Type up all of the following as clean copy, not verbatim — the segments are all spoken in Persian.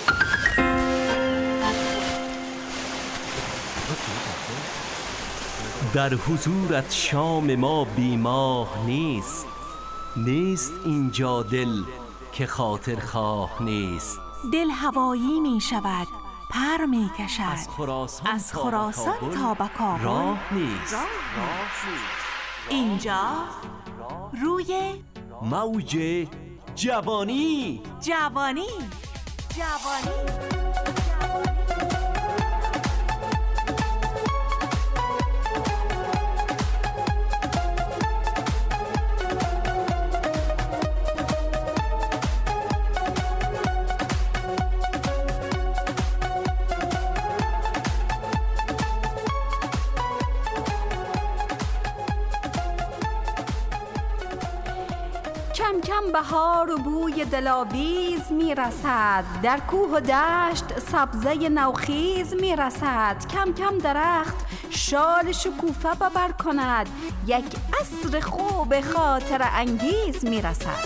در حضورت شام ما بیماه نیست، نیست اینجا دل که خاطر خواه نیست. دل هوایی می شود، پر می کشد، از خراسان تا به کابل راه نیست. اینجا روی موج جوانی. کم کم بهار و بوی دلاویز میرسد، در کوه و دشت سبزه نوخیز میرسد. کم کم درخت شال شکوفه ببر کند، یک عصر خوب خاطر انگیز میرسد.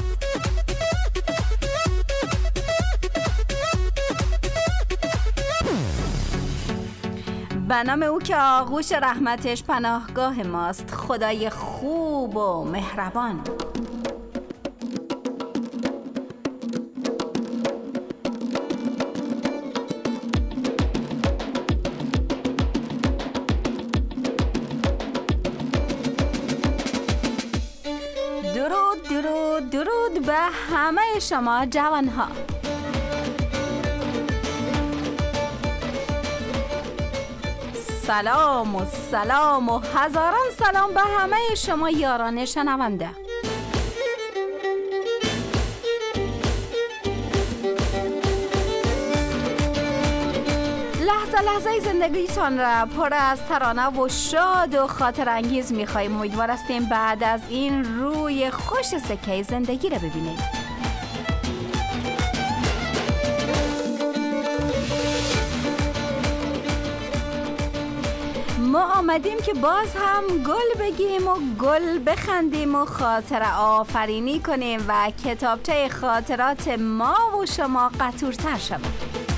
به نام او که آغوش رحمتش پناهگاه ماست، خدای خوب و مهربان. درود به همه شما جوانها. سلام و هزاران سلام به همه شما یاران شنونده. لحظه زندگیتان را پر از ترانه و شاد و خاطر انگیز می‌خوایم. امیدوار هستیم بعد از این روی خوش سکه زندگی را ببینید. ما آمدیم که باز هم گل بگیم و گل بخندیم و خاطر آفرینی کنیم و کتابچه خاطرات ما و شما قطورتر شود.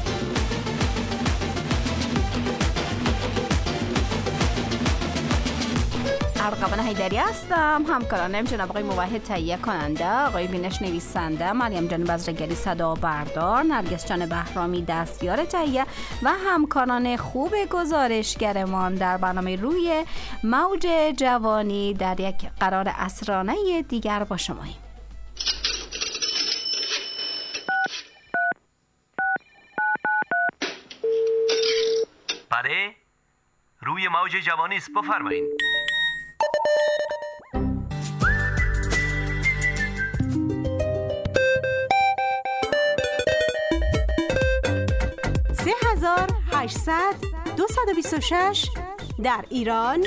ارقبان حیدری هستم. همکارانم جناب آقای موحد تهیه کننده، آقای بینش نویسنده، مریم جان بزرگری صدا بردار، نرگس جان بهرامی دستیار تهیه و همکاران خوب گزارشگرمان در برنامه روی موج جوانی در یک قرار عصرانه دیگر با شماییم. بله، روی موج جوانی است، بفرمایید. در ایران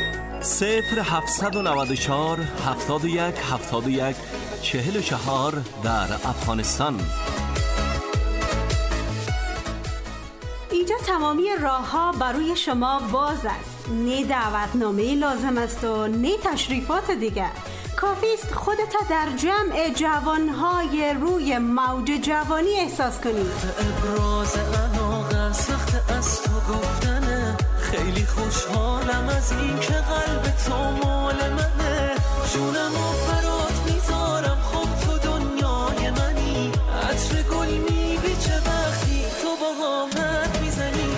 0794 71 71 44 در افغانستان. اینجا تمامی راه‌ها برای شما باز است. نه دعوتنامه لازم است و نه تشریفات دیگر. کافی است خودت در جمع جوانهای روی موج جوانی احساس کنید. ابراز علاقه سخت از تو گفتنه، خیلی خوشحالم از این که قلب تو مال منه. جونمو برات میذارم، خب تو دنیای منی. عطر گل میبیچه وقتی تو با هم حرف میزنی.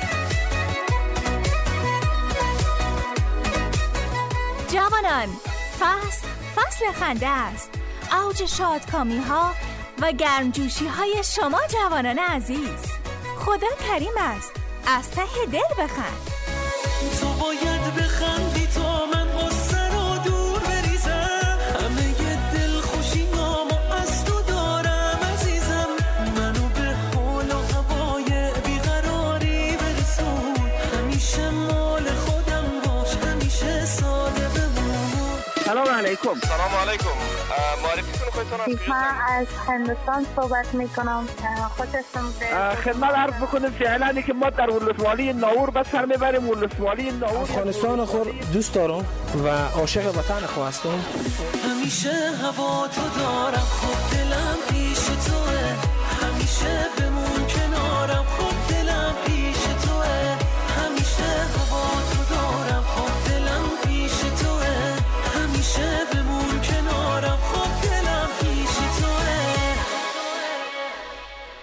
جوانان، فصل خنده است، اوج شادکامی ها و گرمجوشی های شما جوانان عزیز. خدا کریم است، از ته دل بخند. تو باید بخندی تا من غصه رو دور بریزم. همه ی دل خوشیامو از تو دارم عزیزم. منو به حال و هوای بیقراری برسون. همیشه مال خودم باش، همیشه ساده بمون. سلام علیکم. سلام علیکم. معرفیتون خودتون از کجا؟ من از هندوستان صحبت میکنم. خودتون به خدمت عرض بکنم فعلا که ما در ولسوالی ناور به سر میبریم. ولسوالی ناور افغانستان خود دوست دارم و عاشق وطن خود هستم. همیشه هوا تو دارم، خب دلم پیش توه. همیشه بمون که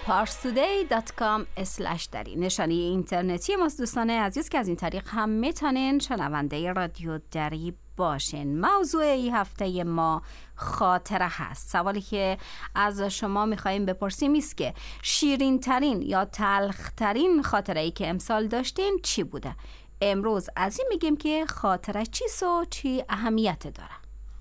parstoday.com/dari. نشانی اینترنتی ماست دوستان عزیز که از این طریق هم میتونین شنونده رادیو دری باشین. موضوع این هفته ما خاطره هست. سوالی که از شما میخواییم بپرسیم است که شیرین ترین یا تلخ ترین خاطره ای که امسال داشتین چی بوده؟ امروز از این میگیم که خاطره چیست و چی اهمیت داره.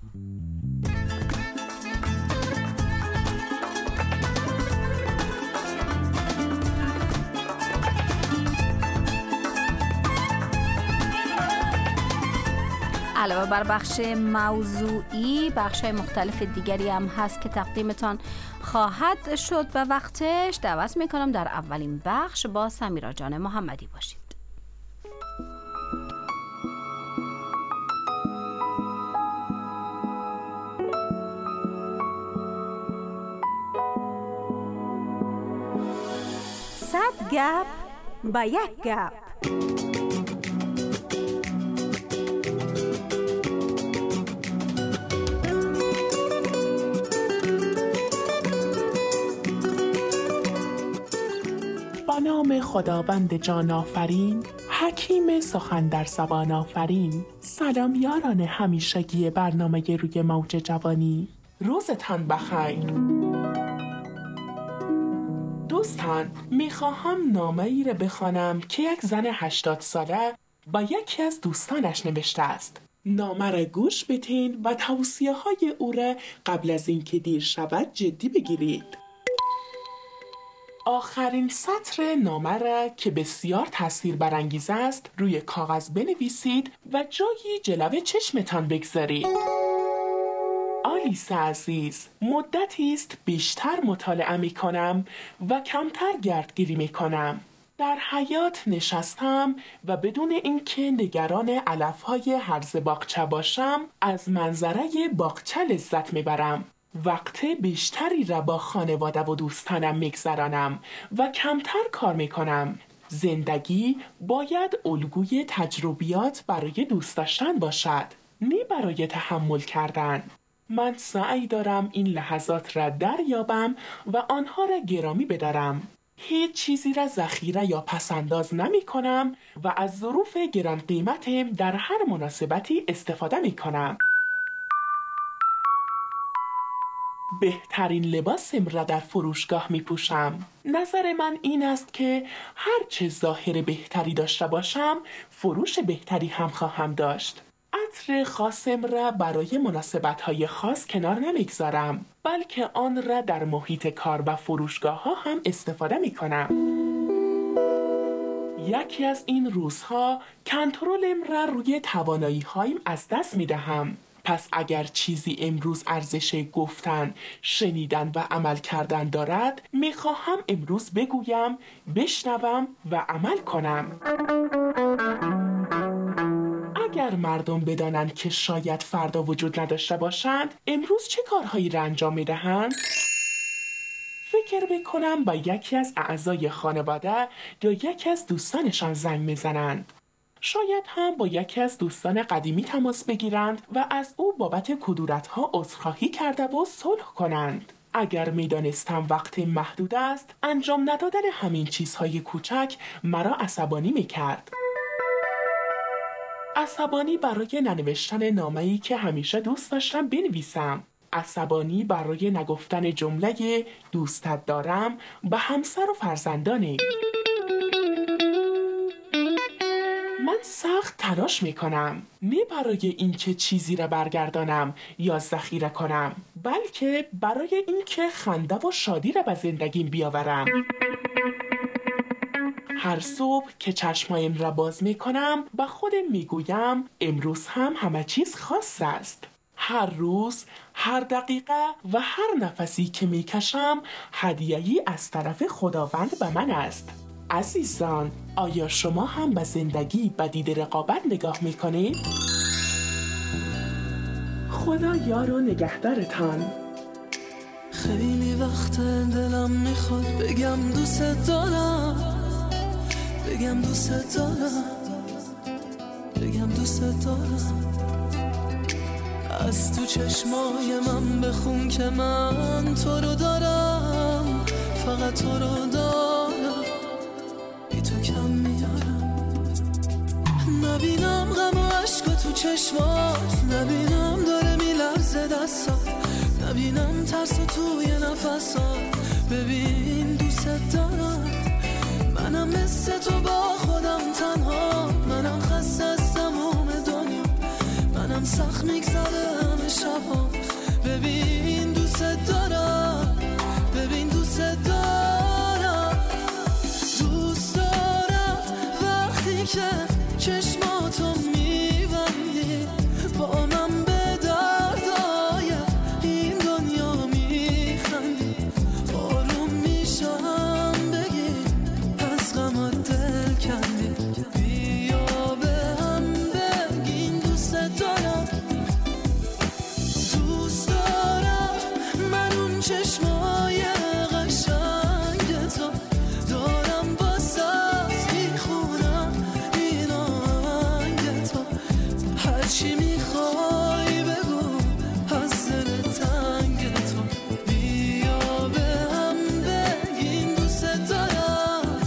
علاوه بر بخش موضوعی، بخش‌های مختلف دیگری هم هست که تقدیمتان خواهد شد و وقتش دعوت میکنم در اولین بخش با سمیرا جان محمدی باشید. صد گپ با یک گپ. با نام خداوند جان آفرین، حکیم سخن در زبان آفرین. سلام یاران همیشگی برنامه روی موج جوانی، روزتان بخیر. دوستان، میخواهم نامه ای را بخوانم که یک زن 80 ساله با یکی از دوستانش نوشته است. نامه را گوش بدین و توصیه های او را قبل از اینکه دیر شود جدی بگیرید. آخرین سطر نامه را که بسیار تأثیر برانگیز است روی کاغذ بنویسید و جایی جلوه چشمتان بگذارید. آلیس عزیز، مدتی است بیشتر مطالعه می کنم و کمتر گردگیری می کنم. در حیاط نشستم و بدون اینکه نگران علفهای هرز باغچه باشم از منظره باغچه لذت می برم. وقت بیشتری را با خانواده و دوستانم میگذرانم و کمتر کار میکنم. زندگی باید الگوی تجربیات برای دوست داشتن باشد، نه برای تحمل کردن. من سعی دارم این لحظات را دریابم و آنها را گرامی بدارم. هیچ چیزی را ذخیره یا پسنداز نمی کنم و از ظروف گران قیمتم در هر مناسبتی استفاده می کنم. بهترین لباسم را در فروشگاه می پوشم. نظر من این است که هر چه ظاهر بهتری داشته باشم، فروش بهتری هم خواهم داشت. عطر خاصم را برای مناسبت‌های خاص کنار نمیگذارم، بلکه آن را در محیط کار و فروشگاه ها هم استفاده می کنم. یکی از این روزها کنترلم را روی توانایی هایم از دست می دهم. پس اگر چیزی امروز ارزش گفتن، شنیدن و عمل کردن دارد، میخواهم امروز بگویم، بشنوم و عمل کنم. اگر مردم بدانند که شاید فردا وجود نداشته باشند، امروز چه کارهایی را انجام میدهند؟ فکر میکنم با یکی از اعضای خانواده یا یکی از دوستانشان زنگ میزنند. شاید هم با یکی از دوستان قدیمی تماس بگیرند و از او بابت کدورت‌ها عذرخواهی کرده و صلح کنند. اگر میدانستم وقت محدود است، انجام ندادن همین چیزهای کوچک مرا عصبانی میکرد. عصبانی برای ننوشتن نامه‌ای که همیشه دوست داشتم بنویسم. عصبانی برای نگفتن جمله دوستت دارم به همسر و فرزندانم. من سخت تلاش میکنم، نه برای اینکه چیزی را برگردانم یا ذخیره کنم، بلکه برای اینکه خنده و شادی را به زندگیم بیاورم. هر صبح که چشمایم را باز میکنم با خودم میگویم امروز هم همه چیز خاص است. هر روز، هر دقیقه و هر نفسی که میکشم هدیه‌ای از طرف خداوند به من است. عزیزان، آیا شما هم به زندگی با دید رقابت نگاه میکنید؟ خدا یار و نگهدارتان. خیلی وقت دلم میخواد بگم دوست دارم، بگم دوست دارم، بگم دوست دارم. از تو چشمای من بخون که من تو رو دارم. فقط تو رو دارم، بی تو کم میارم. نبینم غم و عشق تو چشمات، نبینم داره میلرزه دستات، نبینم ترس توی نفسات. ببین دوست دارم، منم مثل تو با خودم تنها، منم خسته از تمام دنیا، منم سخت میگذره همه شبا. ببین دوست دارم، ببین دوست دارم، دوست دارم وقتی که چشماتو میبندی با من به دردای این دنیا میخندی. آروم میشم بگی از غمت دل کندی، بیا به هم بگین دوست دارم. دوست دارم من اون چشمای قشنگ تو دارم، واسه میخونم این آهنگ تو. هرچی میخوای بگو از دل تنگ تو، بیا به هم بگین دوست دارم.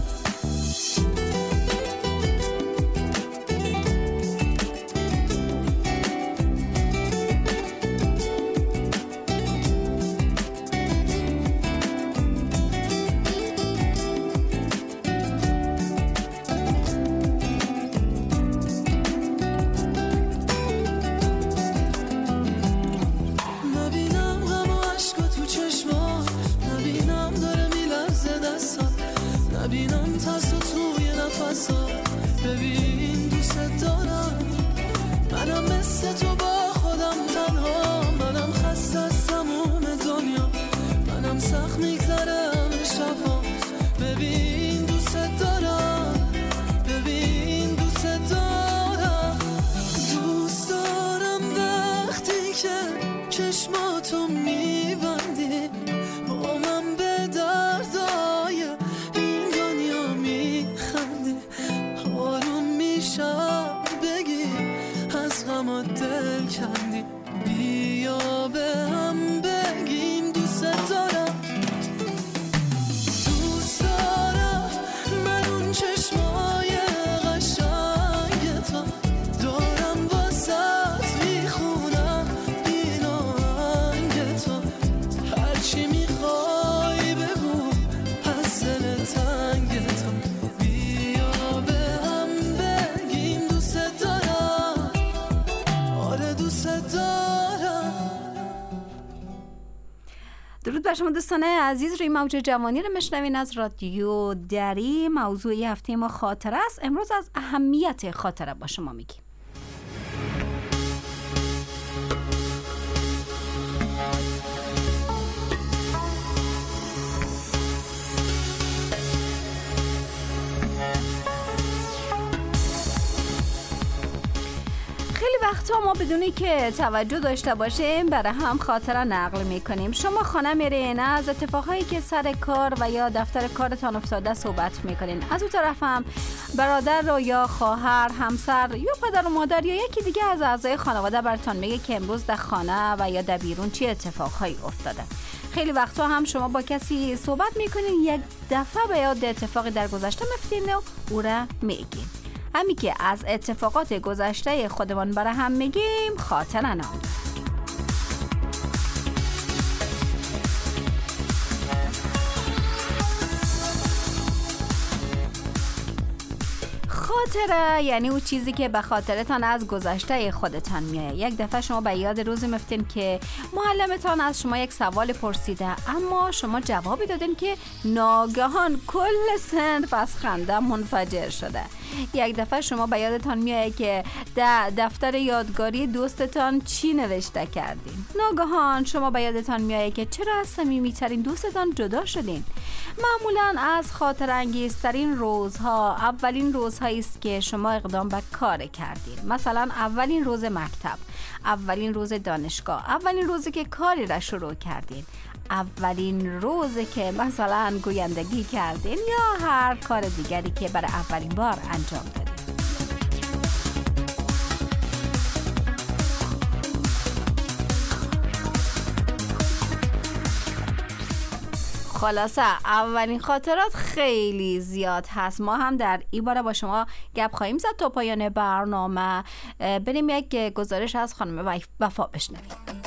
نبینم غم و عشق تو چشمات، نبینم داره میلرزه دستات، نبینم ترس توی نفسات. ببین دوست دارم، منم مثل تو با خودم تنها، منم خسته از تموم دنیا، منم سخت میگذره همه شبا. ببین دوست دارم، ببین دوست دارم، دوست دارم وقتی که چشماتو میبندی با من به دردای این دنیا میخندی. آروم میشم بگی از غمت دل کندی، بیا به هم بگیم دوست دارم. دوست دارم من اون چشمای قشنگ تو دارم، واسه میخونم این آهنگ تو. هرچی میخوای بگو از دل تنگ تو، بیا به هم بگیم دوست دارم. آره دوست دارم. درود بر شما دوستان عزیز، روی موج جوانی رو میشنوین از رادیو دری. موضوع هفته ما خاطره است. امروز از اهمیت خاطره با شما میگیم. خیلی وقتا ما بدونی که توجه داشته باشیم برای هم خاطره نقل میکنیم. شما خانه میرین، از اتفاقهایی که سر کار و یا دفتر کارتان افتاده صحبت میکنین. از اون طرف هم برادر رو یا خواهر، همسر یا پدر و مادر یا یکی دیگه از اعضای خانواده براتون میگه که امروز در خانه و یا در بیرون چی اتفاقهایی افتاده. خیلی وقتا هم شما با کسی صحبت میکنین، یک دفعه به یاد اتفاقی در گذشته میفتین و او را میگین. همین که از اتفاقات گذشته خودمان برای هم میگیم خاطره نام. خاطره یعنی اون چیزی که به خاطرتان از گذشته خودتان میاد. یک دفعه شما به یاد روزی میفتین که معلمتان از شما یک سوال پرسیده، اما شما جوابی دادین که ناگهان کل صنف از خنده منفجر شده. یک دفعه شما به یادتان میاد که در دفتر یادگاری دوستتان چی نوشته کردین. ناگهان شما به یادتان میاد که چرا از صمیمی‌ترین دوستتان جدا شدین. معمولاً از خاطر انگیزترین روزها اولین روزهایی است که شما اقدام به کار کردین. مثلا اولین روز مکتب، اولین روز دانشگاه، اولین روزی که کاری را شروع کردین، اولین روزی که مثلا گویندگی کردین یا هر کار دیگری که برای اولین بار انجام دادین. خلاصه اولین خاطرات خیلی زیاد هست. ما هم در این باره با شما گپ خواهیم زد تا پایان برنامه. بریم یک گزارش از خانم وفا بشنویم.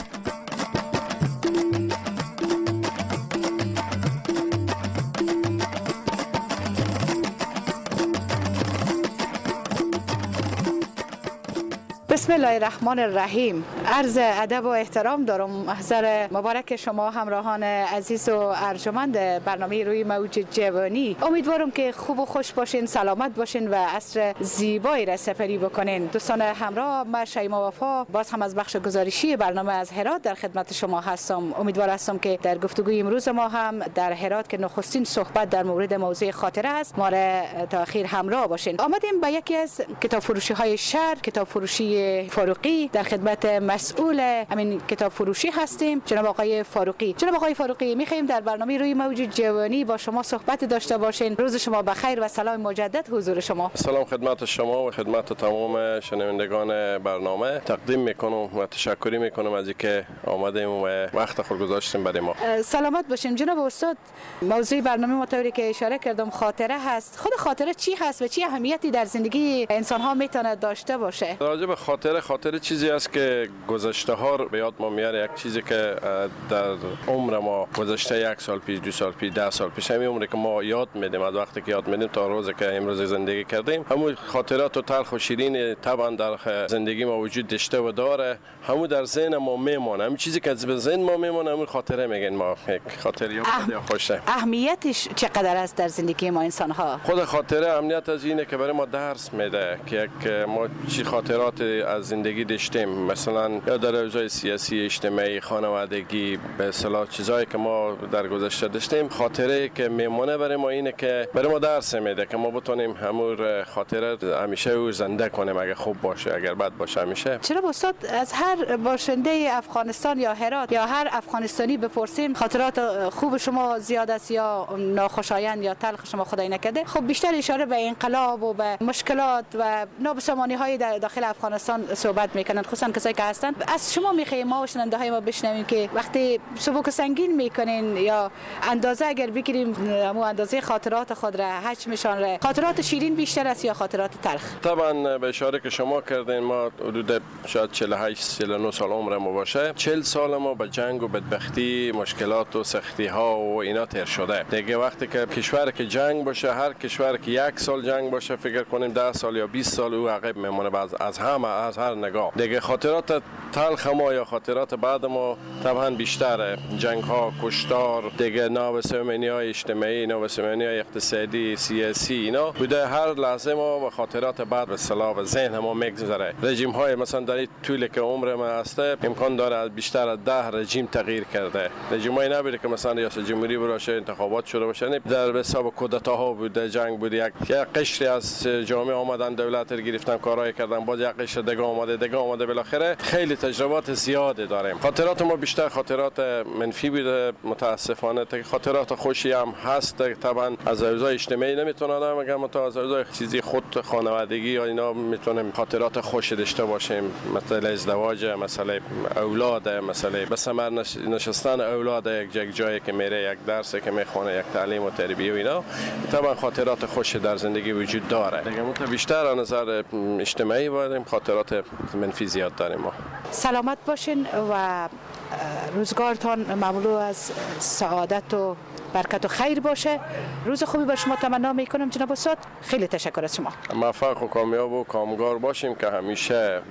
بسم الله الرحمن الرحیم. عرض ادب و احترام دارم محضر مبارک شما همراهان عزیز و ارجمند برنامه روی موج جوانی. امیدوارم که خوب و خوش باشین، سلامت باشین و عصر زیبایی را سپری بکنین. دوستان همراه، من شیما وفا باز هم از بخش گزارشی برنامه از هرات در خدمت شما هستم. امیدوار هستم که در گفتگوی امروز ما هم در هرات که نخستین صحبت در مورد موضوع خاطره است ما را تا اخیر همراه باشین. آمدیم به یکی از کتاب فروشی های شهر، کتاب فروشی فاروقی. در خدمت مسئول همین کتاب فروشی هستیم، جناب آقای فاروقی. جناب آقای فاروقی، می‌خوایم در برنامه روی موج جوانی با شما صحبت داشته باشین. روز شما بخیر و سلام مجدد حضور شما. سلام خدمت شما و خدمت تمام شنوندگان برنامه. تقدیم میکنم و تشکر میکنم از اینکه آمدیم و وقت خود گذاشتیم برای ما. سلامت باشین جناب استاد. موضوع برنامه مطابقی که اشاره کردم خاطره هست. خود خاطره چی هست و چه اهمیتی در زندگی انسان ها میتونه داشته باشه؟ راجع به خاطره چیزی است که گذشته ها رو به یاد ما میاره. یک چیزی که در عمر ما گذشته 1 سال پیش، 2 سال پیش، 10 سال پیش، همین عمری که ما یاد میدیم، از وقتی که یاد میدیم تا روزی که امروز زندگی کردیم، همون خاطرات و تلخ و شیرین طبعا در زندگی ما وجود داشته و داره. همون در ذهن ما میمونه. همین چیزی که به ذهن ما میمونه همون خاطره میگن ما. خاطره یا خوشه. اهمیتش چقدر است در زندگی ما انسان ها؟ خود خاطره اهمیت از اینه که برای ما درس میده که ما چی خاطرات از زندگی داشتیم، مثلا یا در اوضاع سیاسی، اجتماعی، خانوادگی، به اصطلاح چیزایی که ما در گذشته داشتیم. خاطره که میمونه برای ما اینه که برای ما درس میده که ما بتونیم همون خاطره همیشه زنده کنیم، اگه خوب باشه اگر بد باشه همیشه. چرا استاد از هر باشنده افغانستان یا هرات یا هر افغانستانی بپرسیم خاطرات خوب شما زیاد است یا ناخوشایند یا تلخ شما خدای نکرده، خب بیشتر اشاره به انقلاب و به مشکلات و نابسامانی های در داخل افغانستان صحبت میکنن، خصوصا کسایی که هستن. از شما میخوایم ما و شنونده های ما بشنویم که وقتی سبک سنگین میکنین یا اندازه اگر بگیریم همون اندازه خاطرات خود را حجمشان را، خاطرات شیرین بیشتر است یا خاطرات تلخ؟ طبعا به اشاره که شما کردین، ما حدود شاید 48 49 سال عمر ما باشه. 40 سال ما به جنگ و بدبختی، مشکلات و سختی ها و اینا تیر شده. دیگه وقتی که کشور که جنگ باشه، هر کشور که 1 سال جنگ باشه، فکر کنیم 10 سال یا 20 سال او عقب میمونه از همه، از هر نگاه. دیگه خاطرات تلخ ما یا خاطرات بعد ما طبعا بیشتره. جنگ ها، کشتار، دیگه نابسامانی های اجتماعی، نابسامانی های اقتصادی، سیاسی، اینا بوده. هر لحظه ما و خاطرات بعد به اصطلاح به ذهن ما میگذره. رژیم های مثلا در طول که عمر ما هست امکان داره بیشتر از 10 رژیم تغییر کرده. رژیم های نبوده که مثلا ریاست جمهوری باشه، انتخابات شده باشه، در حساب کودتاها بوده، جنگ بوده، یک قشری از جامعه آمدن دولت رو گرفتن، کارهای کردن، باز یک قشر دیگه آمده بالاخره. خیلی تجربات زیاده داریم. خاطرات ما بیشتر خاطرات منفی بوده متاسفانه. خاطرات خوشی هم هست طبعا. از اوضاع اجتماعی نمیتونه آدم اگر ما از اوضاع چیزی خود خانوادگی یا اینا میتونیم خاطرات خوش داشته باشیم، مثلا ازدواج، مثلا اولاد، مثلا به ثمر نشستن اولاد یک جایی که میره، یک درسی که میخونه، یک تعلیم و تربیت و اینا. طبعا خاطرات خوش در زندگی وجود داره. دیگه ما بیشتر از نظر اجتماعی بودیم، خاطرات منفی زیاد داریم ما. سلامت باشین و روزگارتان مملو از سعادت و برکت و خیر باشه. روز خوبی با شما تمنا میکنم جناب استاد. خیلی تشکر از شما. موفق و کامیاب و کامگار باشیم که همیشه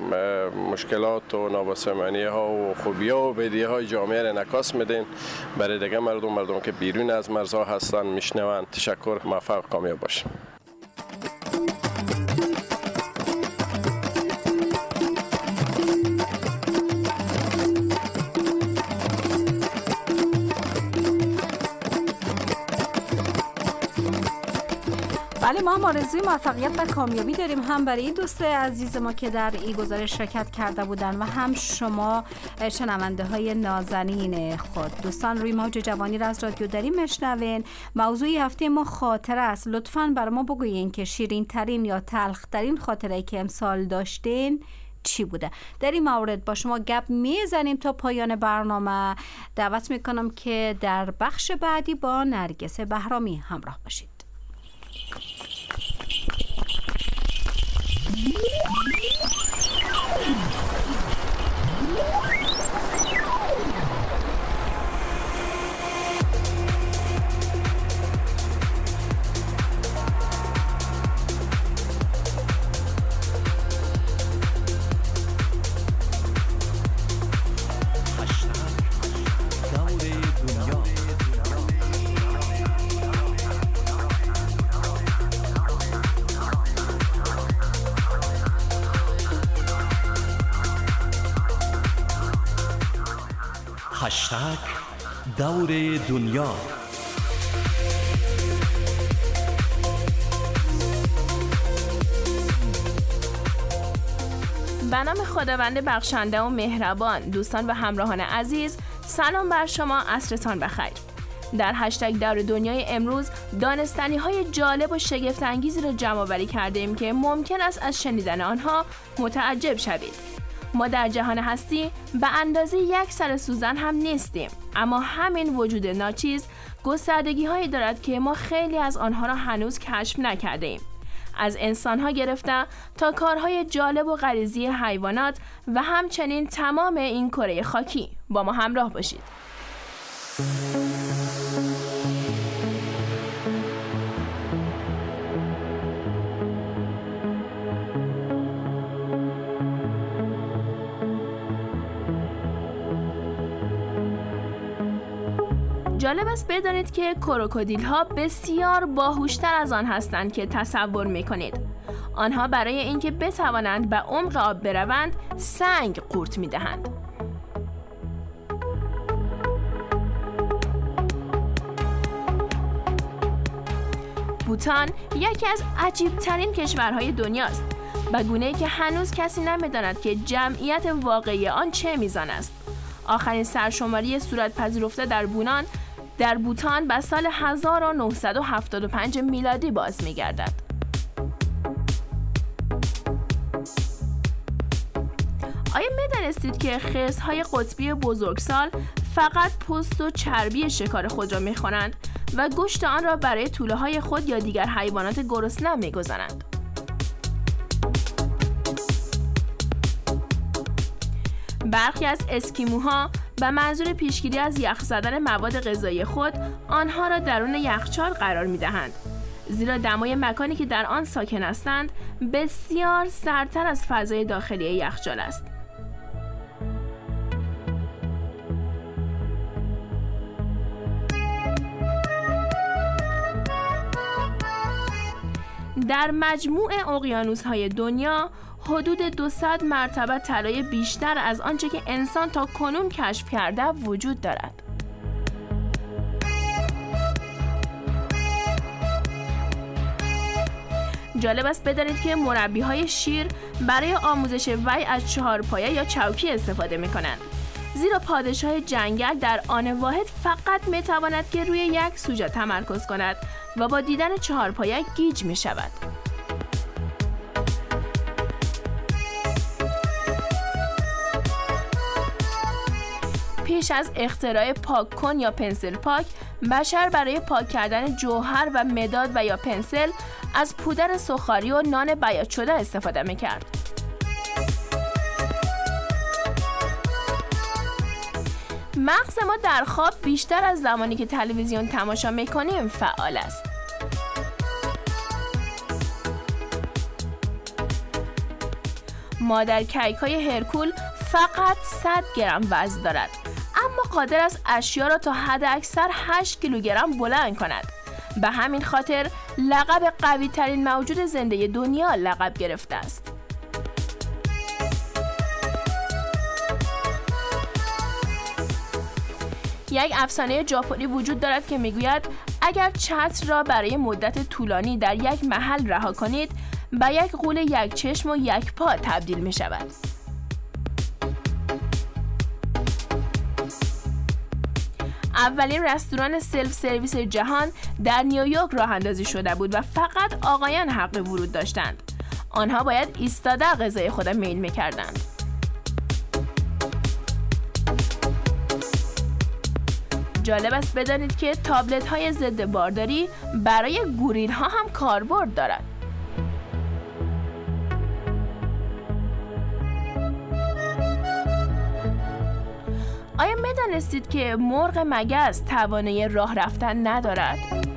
مشکلات و نابسامانی ها و خوبی ها و بدی های جامعه را انعکاس میدین برای دیگه مردم که بیرون از مرزها هستن میشنون. تشکر، موفق و کامیاب باشیم. بله، ما هم آرزوی موفقیت و کامیابی داریم، هم برای این دوست عزیز ما که در این گزارش شرکت کرده بودن و هم شما شنونده های نازنین خود. دوستان، روی موج جوانی را از رادیو داریم میشنوین. موضوع هفته ما خاطره است. لطفاً بر ما بگویین که شیرین ترین یا تلخ ترین خاطره که امسال داشتین چی بوده. در این مورد با شما گپ میزنیم تا پایان برنامه. دعوت میکنم که در بخش بعدی با نرگس بهرامی همراه باشید. هشتگ دور دنیا. به نام خداوند بخشنده و مهربان. دوستان و همراهان عزیز، سلام بر شما، عصرتان بخیر. در هشتگ دور دنیای امروز دانستنی های جالب و شگفت انگیزی را جمع آوری کردیم که ممکن است از شنیدن آنها متعجب شوید. ما در جهان هستی به اندازه یک سر سوزن هم نیستیم، اما همین وجود ناچیز گستردگی هایی دارد که ما خیلی از آنها را هنوز کشف نکرده ایم. از انسان ها گرفته تا کارهای جالب و غریزی حیوانات و همچنین تمام این کره خاکی. با ما همراه باشید. جالب است بدانید که کروکودیل ها بسیار باهوشتر از آن هستند که تصور میکنید. آنها برای اینکه بتوانند به عمق آب بروند سنگ قورت میدهند. بوتان یکی از عجیب ترین کشورهای دنیاست، به گونه‌ای که هنوز کسی نمیداند که جمعیت واقعی آن چه میزان است. آخرین سرشماری صورت پذیرفته در بوتان به سال 1975 میلادی باز می‌گردد. آیا می‌دانستید که خرس‌های قطبی بزرگسال فقط پوست و چربی شکار خود را می‌خورند و گوشت آن را برای توله‌های خود یا دیگر حیوانات گرسنه می‌گذارند؟ برخی از اسکیموها به منظور پیشگیری از یخ زدن مواد غذایی خود آنها را درون یخچال قرار می‌دهند، زیرا دمای مکانی که در آن ساکن هستند بسیار سردتر از فضای داخلی یخچال است. در مجموع اقیانوس‌های دنیا حدود 200 مرتبه طلای بیشتر از آنچه که انسان تا کنون کشف کرده وجود دارد. جالب است بدانید که مربی‌های شیر برای آموزش وی از چهارپایه یا چوکی استفاده می‌کنند، زیرا پادشاه جنگل در آن واحد فقط می‌تواند که روی یک سوژه تمرکز کند و با دیدن چهارپایه گیج می‌شود. پیش از اختراع پاک کن یا پنسل پاک، بشر برای پاک کردن جوهر و مداد و یا پنسل از پودر سوخاری و نان بیاض شده استفاده می‌کرد. مغز ما در خواب بیشتر از زمانی که تلویزیون تماشا می‌کنیم فعال است. مادر کیک‌های هرکول فقط 100 گرم وزن دارد، اما قادر است اشیا را تا حد اکثر 8 کیلوگرم بلند کند. به همین خاطر لقب قوی ترین موجود زنده دنیا لقب گرفته است. یک افسانه ژاپنی وجود دارد که میگوید اگر چتر را برای مدت طولانی در یک محل رها کنید، به یک غول یک چشم و یک پا تبدیل می شود. اولین رستوران سلف سرویس جهان در نیویورک راه اندازی شده بود و فقط آقایان حق ورود داشتند. آنها باید ایستاده غذای خود میل میکردند. جالب است بدانید که تابلت های ضد بارداری برای گوریل ها هم کاربرد دارد. آیا می‌دانستید که مرغ مگس توانایی راه رفتن ندارد؟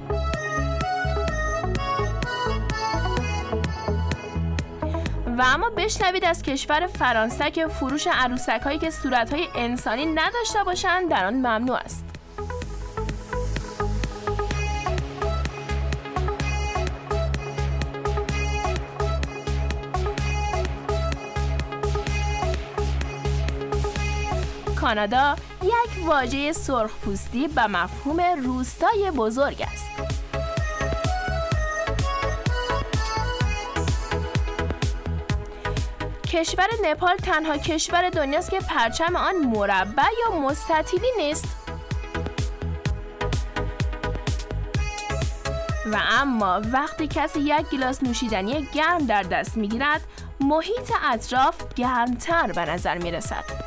و اما بشنوید از کشور فرانسه که فروش عروسک‌هایی که صورت‌های انسانی نداشته باشند در آن ممنوع است. کانادا یک واژه سرخپوستی به مفهوم روستای بزرگ است. کشور نپال تنها کشور دنیاست که پرچم آن مربع یا مستطیلی نیست. و اما وقتی کسی یک گیلاس نوشیدنی گرم در دست میگیرد، محیط اطراف گرمتر به نظر میرسد.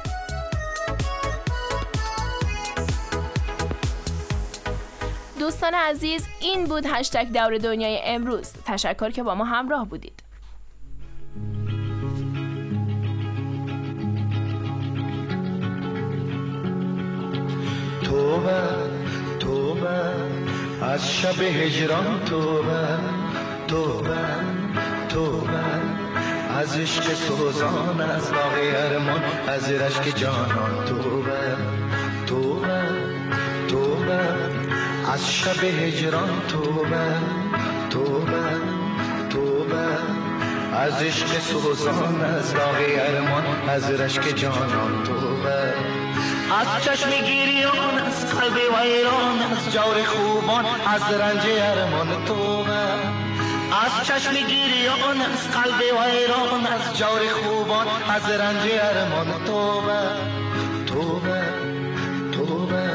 دوستان عزیز، این بود هشتگ دور دنیای امروز. تشکر که با ما همراه بودید. توبه توبه از شب هجران، توبه توبه توبه از عشق سوزان، از باغ ارمان، از رشک جانان. توبه توبه توبه از شب هجران، توبه توبه توبه از عشق سوزان، از باغ ارمان، از رشک جانان. توبه از چشم گریان، از قلب ویران، از جور خوبان، از رنج ارمان. توبه از چشم گریان، از قلب ویران، از جور خوبان، از رنج ارمان. توبه توبه توبه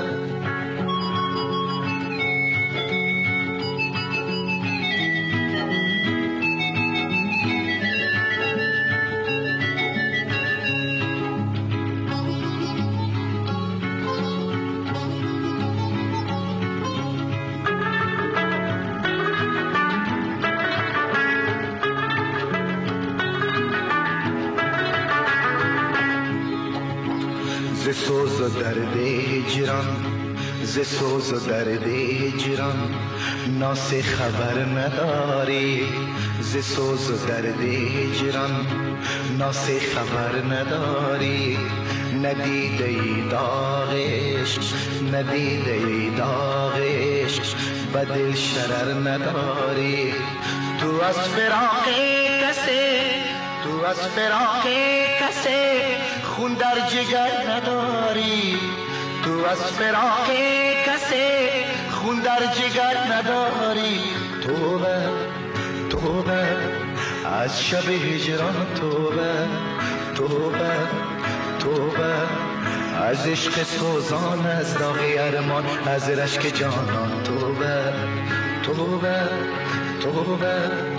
ز سوز و درد هجران، ز سوز و درد هجران ناس خبر نداری. ز سوز و درد هجران ناس خبر نداری. ندیده ای داغ عشق، ندیده ای داغ عشق به دل شرر نداری. تو از فراق کسی، تو از فراق کسی خون در جگر نداری. تو از فراق کسی خون در جگر نداری. توبه توبه از شب هجران، توبه توبه توبه از عشق سوزان، از داغ ارمان، از رشک جانان. توبه توبه توبه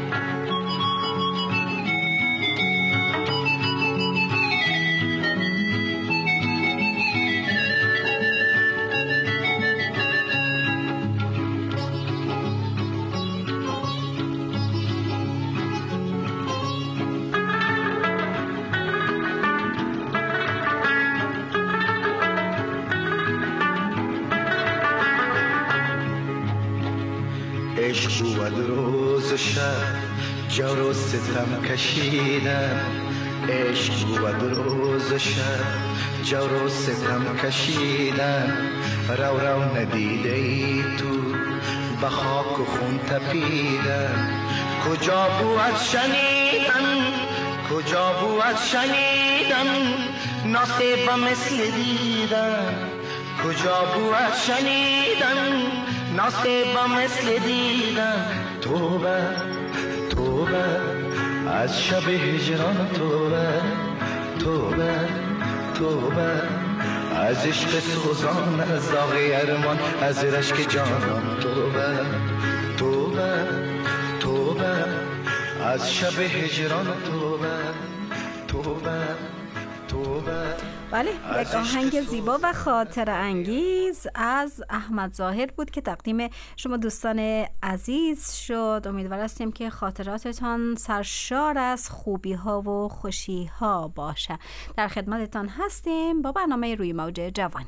عشق بود روز و شب جور و ستم کشیدن. عشق بود روز و شب جور و ستم کشیدن. رو رو ندیده ای تو به خاک و خون تپیدن. کجا بود شنیدن، کجا بود شنیدن ناصیب مثل دیدن. کجا بود شنیدن ناصیب مثل دیدن. توبه توبه از شب هجران، توبه توبه توبه از عشق سوزان، از داغ ارمان، از رشک جانان. توبه توبه توبه از شب هجران توبه توبه توبه. بله، یک آهنگ زیبا و خاطر انگیز از احمد ظاهر بود که تقدیم شما دوستان عزیز شد. امیدوار هستیم که خاطراتتان سرشار از خوبی ها و خوشی ها باشه. در خدمتتان هستیم با برنامه روی موج جوانی.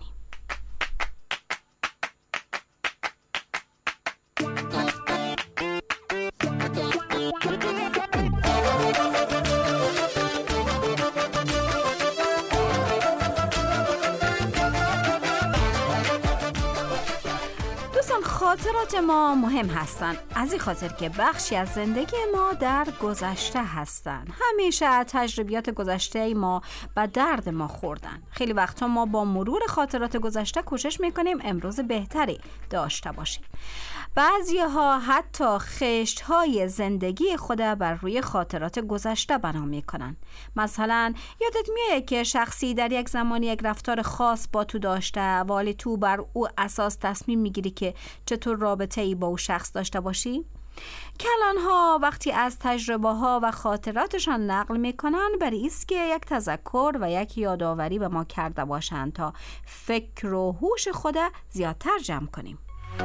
خاطرات ما مهم هستند، از این خاطر که بخشی از زندگی ما در گذشته هستند. همیشه تجربیات گذشته ما به درد ما خوردن. خیلی وقتا ما با مرور خاطرات گذشته کوشش میکنیم امروز بهتری داشته باشیم. بعضی‌ها حتی خشت‌های زندگی خود بر روی خاطرات گذشته بنا میکنن. مثلا یادت میاد که شخصی در یک زمانی یک رفتار خاص با تو داشته، ولی تو بر او اساس تصمیم میگیری که چطور رابطه‌ای با او شخص داشته باشی؟ کلان‌ها وقتی از تجربه‌ها و خاطراتشان نقل میکنن، برای است که یک تذکر و یک یادآوری به ما کرده باشند تا فکر و هوش خود زیادتر جمع کنیم.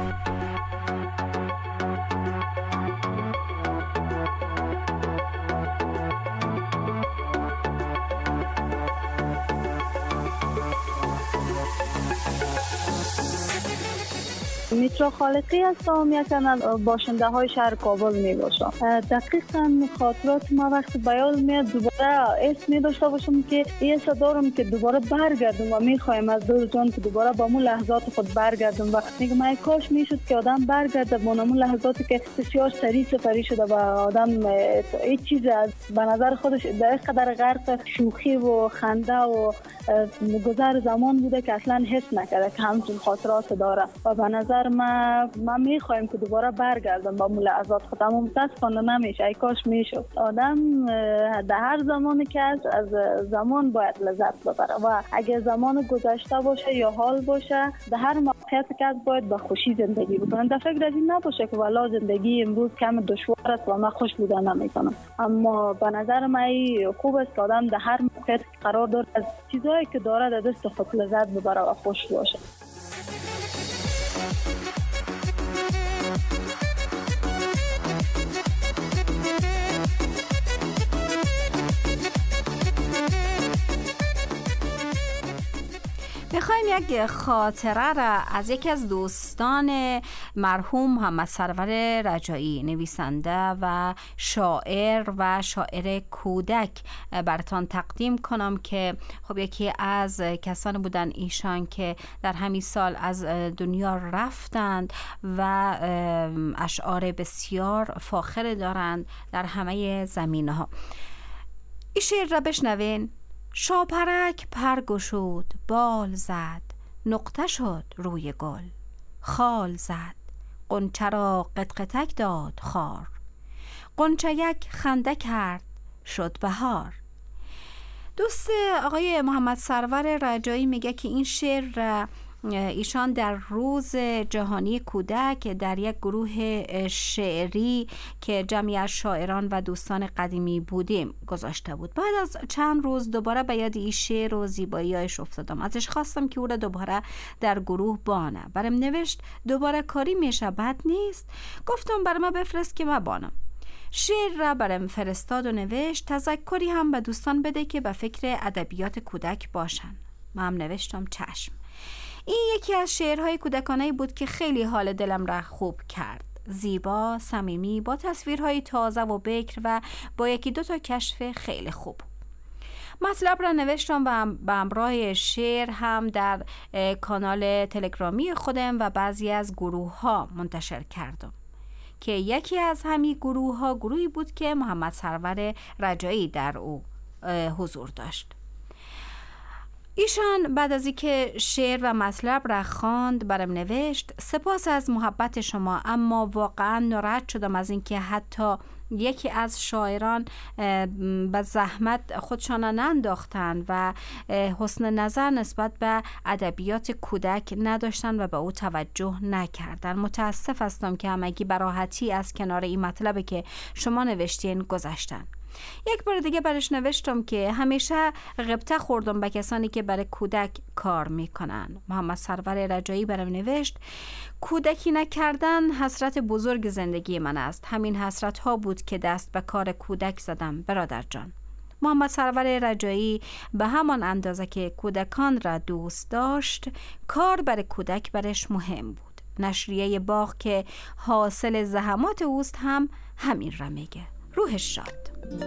میترا خالقی هستم، یکم باشنده های شهر کابل می باشم. دقیقاً خاطرات ما وقتی بیان میاد دوباره اسم داشته باشم که ایسا دارم که دوباره برگردم و میخوایم از دور جان که دوباره با مون لحظات خود برگردم و میگم ای کاش میشد که آدم برگرده با نمون لحظاتی که بسیار سریع سپری شده و آدم هیچ چیز از به نظر خودش در قدر غرق شوخی و خنده و گذر زمان بوده که اصلا حس نکرده که همچین خاطرات داره و به نظر ما میخوایم که دوباره برگردم با مول لحظات خود، اما متاسفانه نمیشه. ای کاش میشد. آدم در هر زمانی که از زمان باید لذت ببره و اگه زمان گذشته باشه یا حال باشه، در هر موقعیتی که باید با خوشی زندگی بکنن. در فکر از این نباشه که والا زندگی امروز کم دشوار است و من خوش بودن نمیکنم، اما به نظر من خوب است که آدم در هر موقعیت قرار داره از چیزایی که داره در دست خود لذت ببره و خوش باشه. میخوایم یک خاطره را از یکی از دوستان مرحوم محمد سرور رجایی، نویسنده و شاعر کودک براتان تقدیم کنم که خب یکی از کسان بودن ایشان که در همین سال از دنیا رفتند و اشعار بسیار فاخر دارند در همه زمینه ها. این شعر را بشنوین. شاپرک پر گشود بال زد، نقطه شد روی گل، خال زد غنچه را قطقطک داد خار، غنچه یک خنده کرد شد بهار. دوست آقای محمد سرور رجایی میگه که این شعر ایشان در روز جهانی کودک در یک گروه شعری که جمعی از شاعران و دوستان قدیمی بودیم گذاشته بود. بعد از چند روز دوباره به یاد این شعر و زیبایی‌اش افتادم. ازش خواستم که او را دوباره در گروه بانه. برام نوشت دوباره کاری میشه، بد نیست. گفتم برای من بفرست که من بانم. شعر را برام فرستاد و نوشت تذکری هم به دوستان بده که به فکر ادبیات کودک باشن. من هم نوشتم چشم. این یکی از شعرهای کودکانه بود که خیلی حال دلم را خوب کرد. زیبا، صمیمی، با تصویرهای تازه و بکر و با یکی دو تا کشف خیلی خوب. مطلب را نوشتم و به همراه شعر هم در کانال تلگرامی خودم و بعضی از گروه ها منتشر کردم که یکی از همین گروه ها گروهی بود که محمد سرور رجایی در او حضور داشت. ایشان بعد از اینکه شعر و مطلب را خواند برام نوشت سپاس از محبت شما، اما واقعا ناراحت شدم از اینکه حتی یکی از شاعران به زحمت خودشان ننداختند و حسن نظر نسبت به ادبیات کودک نداشتند و به او توجه نکردند. متاسف هستم که همگی به راحتی از کنار این مطلبی که شما نوشتین گذشتن. یک بار دیگه برش نوشتم که همیشه غبطه خوردم به کسانی که برای کودک کار میکنن. محمد سرور رجایی برام نوشت کودکی نکردن حسرت بزرگ زندگی من است. همین حسرت ها بود که دست به کار کودک زدم برادر جان. محمد سرور رجایی به همان اندازه که کودکان را دوست داشت کار برای کودک برش مهم بود. نشریه باغ که حاصل زحمات اوست هم همین را میگه. روحش شاد.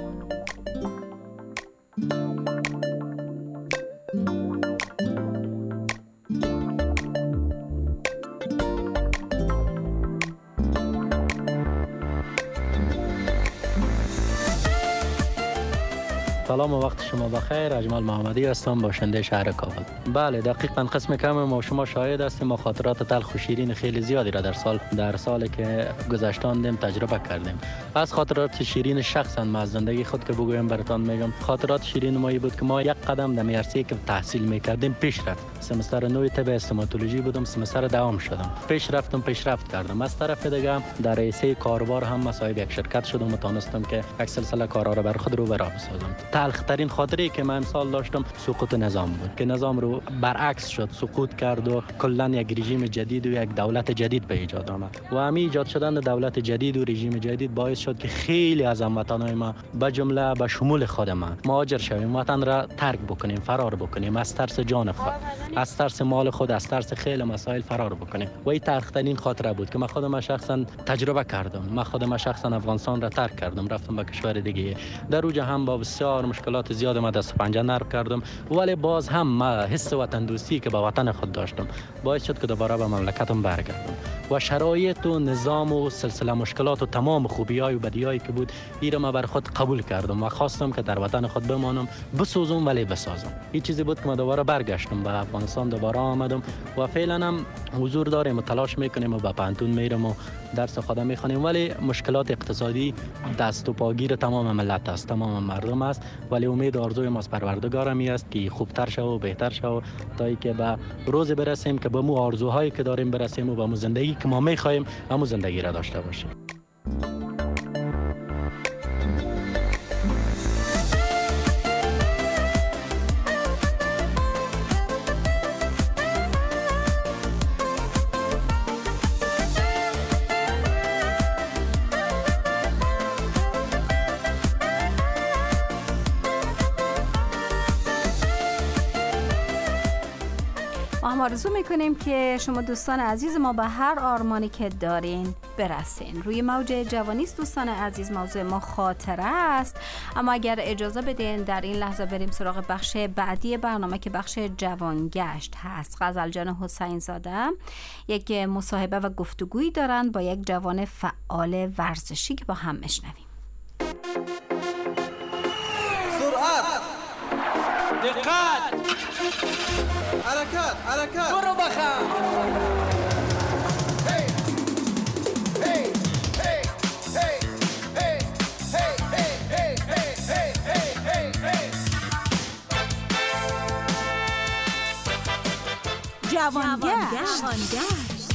سلام و وقت شما بخیر. اجمل محمدی هستم، باشنده شهر کابل. بله دقیقاً قسم کم ما شما شاهد هستیم. ما خاطرات تلخ و شیرین خیلی زیادی را در سال که گذشتاندیم تجربه کردیم. از خاطرات شیرین شخصا ما از زندگی خود که بگویم براتون میگم، خاطرات شیرین ما بود که ما یک قدم در مرحله که تحصیل میکردیم پیش رفت. سمستر 9 طب استوماتولوژی بودم، سمستر دوم شدم. پیشرفت کردم. از طرف دیگه در رئیسه کاروبار هم صاحب یک شرکت شدم و تونستم که یک سلسله کارها را بر خود رو برا بسازم. تلخترین خاطری که من امسال داشتم سقوط نظام بود که نظام رو برعکس شد، سقوط کرد و کلا یک رژیم جدید و یک دولت جدید به ایجاد آمد. و همین ایجاد شدن دولت جدید و رژیم جدید باعث شد که خیلی از هموطنان ما به جمله به شمول خود من مهاجر شویم، وطن را ترک بکنیم، فرار بکنیم، از ترس جان خود، از ترس مال خود، از ترس خیلی مسائل فرار بکنیم. و این تلخترین خاطره بود که من خودم شخصا تجربه کردم. من خودم شخصا افغانستان را ترک کردم، رفتم به کشور دیگه. در اوج هم با بسیار مشکلات زیاد ما دست پنجه نرم کردم، ولی باز هم ما حس وطن دوستی که به وطن خود داشتم باعث شد که دوباره به مملکتم برگردم. و شرایط و نظام و سلسله مشکلات و تمام خوبی‌های و بدیهایی که بود ایرا ما بر خود قبول کردم و خواستم که در وطن خود بمانم، بسازم ولی بسازم. این چیزی بود که ما دوباره برگشتم به افغانستان، دوباره آمدم و فعلا هم حضور داریم و تلاش میکنیم و به پانتون میرم و درس خودم میخوانیم. ولی مشکلات اقتصادی دست و پاگیر تمام ملت است، تمام مردم است. ولی امید آرزوی ما از پروردگار می است که خوبتر شو و بهتر شو تا اینکه به روز برسیم که به مو آرزوهایی که داریم برسیم و به مو زندگی که ما میخوایم همون زندگی را داشته باشیم. ما آرزو میکنیم که شما دوستان عزیز ما به هر آرمانی که دارین برسین. روی موج جوانی است دوستان عزیز، موضوع ما خاطره است، اما اگر اجازه بدین در این لحظه بریم سراغ بخش بعدی برنامه که بخش جوانگشت هست. غزل جان حسین زاده یک مصاحبه و گفتگویی دارند با یک جوان فعال ورزشی که با هم میشنویم. سرعت، دقت، حرکت برو بخم. جوانگشت.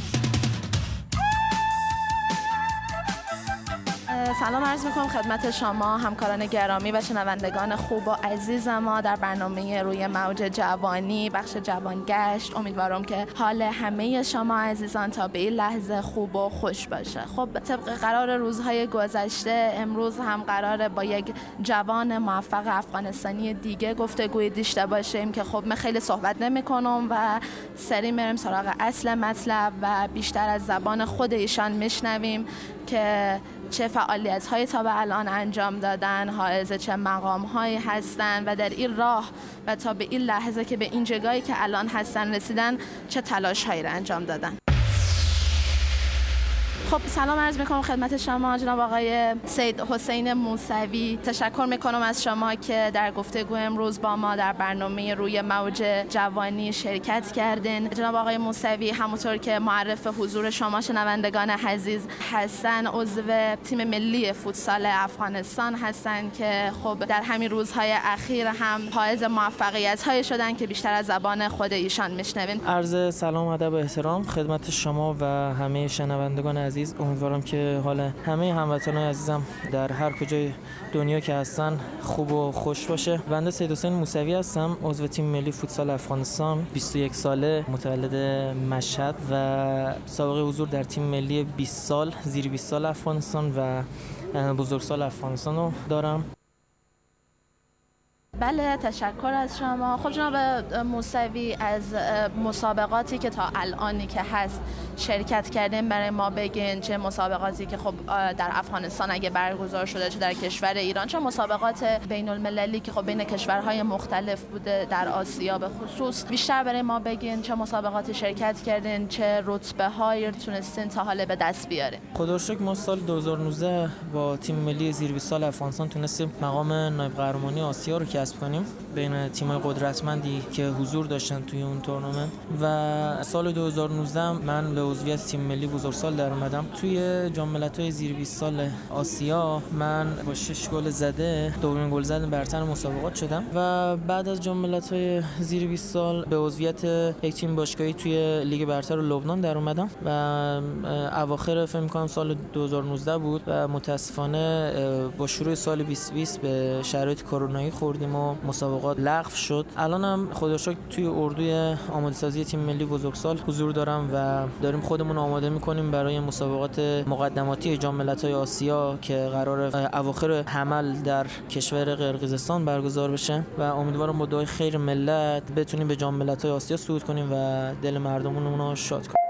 سلام عرض میکنم خدمت شما همکاران گرامی و شنوندگان خوب و عزیز ما در برنامه روی موج جوانی بخش جوانگشت. امیدوارم که حال همه شما عزیزان تا به این لحظه خوب و خوش باشه. خب طبق قرار روزهای گذشته امروز هم قراره با یک جوان موفق افغانستانی دیگه گفتگوی داشته باشیم که خب من خیلی صحبت نمی‌کنم و سری میریم سراغ اصل مطلب و بیشتر از زبان خود ایشان میشنویم که چه فعالیت‌هایی تا به الان انجام دادن، حائز چه مقام‌هایی هستن و در این راه و تا به این لحظه که به این جایی که الان هستن رسیدن چه تلاش‌هایی را انجام دادن. خب سلام عرض میکنم خدمت شما جناب آقای سید حسین موسوی. تشکر میکنم از شما که در گفتگو امروز با ما در برنامه روی موج جوانی شرکت کردین. جناب آقای موسوی همونطور که معرف حضور شما شنوندگان عزیز هستن، عضو تیم ملی فوتسال افغانستان هستن که خب در همین روزهای اخیر هم حائز موفقیت‌های شدن که بیشتر از زبان خود ایشان میشنویم. عرض سلام و ادب و احترام خدمت شما و همه شنوندگان عزیز. امیدوارم که حال همه هموطنان عزیزم در هر کجای دنیا که هستن خوب و خوش باشه. بنده سید حسین موسوی هستم، عضو تیم ملی فوتسال افغانستان، 21 ساله، متولد مشهد و سابقه حضور در تیم ملی 20 سال، زیر 20 سال افغانستان و بزرگسال افغانستان رو دارم. بله تشکر از شما. خب جناب موسوی، از مسابقاتی که تا الانی که هست شرکت کردین برای ما بگین، چه مسابقاتی که خب در افغانستان اگه برگزار شده، چه در کشور ایران، چه مسابقات بین المللی که خب بین کشورهای مختلف بوده در آسیا به خصوص، بیشتر برای ما بگین چه مسابقاتی شرکت کردین، چه رتبه هایی تونستین تا حالا به دست بیارین. خدا رو شکر ما سال 2019 با تیم ملی زیر 20 سال افغانستان تونستیم مقام نایب قهرمانی آسیا رو کسب کنیم بین تیم‌های قدرتمندی که حضور داشتن توی اون تورنمنت. و سال 2019 من به عضویت تیم ملی بزرگسال در اومدم. توی جام ملت‌های زیر 20 سال آسیا من با 6 گل زده دومین گلزن برتر مسابقات شدم و بعد از جام ملت‌های زیر 20 سال به عضویت یک تیم باشگاهی توی لیگ برتر لبنان در اومدم و اواخر فکر می‌کنم سال 2019 بود و متاسفانه با شروع سال 2020 به شرایط کرونایی خوردیم و مسابقات لغو شد. الانم خدا رو شکر توی اردوی آماده سازی تیم ملی بزرگسال حضور دارم و داریم خودمون آماده می‌کنیم برای مسابقات مقدماتی جام ملت‌های آسیا که قرار اواخر حمل در کشور قرقیزستان برگزار بشه و امیدوارم با دعای خیر ملت بتونیم به جام ملت‌های آسیا صعود کنیم و دل مردممون رو شاد کنیم.